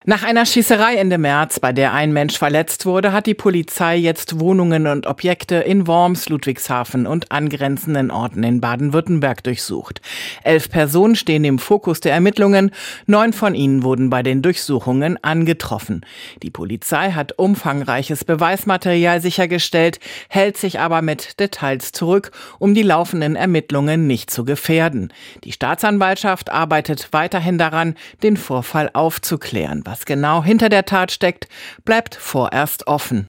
Nach einer Schießerei Ende März, bei der ein Mensch verletzt wurde, hat die Polizei jetzt Wohnungen und Objekte in Worms, Ludwigshafen und angrenzenden Orten in Baden-Württemberg durchsucht. 11 Personen stehen im Fokus der Ermittlungen. 9 von ihnen wurden bei den Durchsuchungen angetroffen. Die Polizei hat umfangreiches Beweismaterial sichergestellt, hält sich aber mit Details zurück, um die laufenden Ermittlungen nicht zu gefährden. Die Staatsanwaltschaft arbeitet weiterhin daran, den Vorfall aufzuklären. Was genau hinter der Tat steckt, bleibt vorerst offen.